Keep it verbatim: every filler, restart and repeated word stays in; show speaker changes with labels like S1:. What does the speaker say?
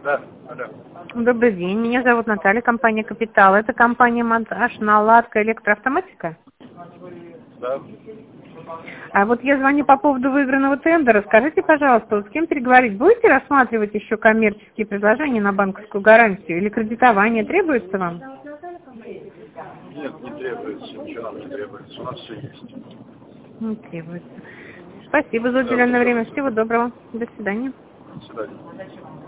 S1: Да, алло.
S2: Добрый день, меня зовут Наталья, компания «Капитал». Это компания «Монтаж», наладка, электроавтоматика?
S1: Да.
S2: А вот я звоню по поводу выигранного тендера. Скажите, пожалуйста, вот с кем переговорить? Будете рассматривать еще коммерческие предложения на банковскую гарантию? Или кредитование требуется вам?
S1: Нет, не требуется, ничего нам не требуется, у нас все есть.
S2: Не требуется. Спасибо за
S1: Да,
S2: уделенное время.
S1: пожалуйста.
S2: Всего доброго. До свидания.
S1: До свидания.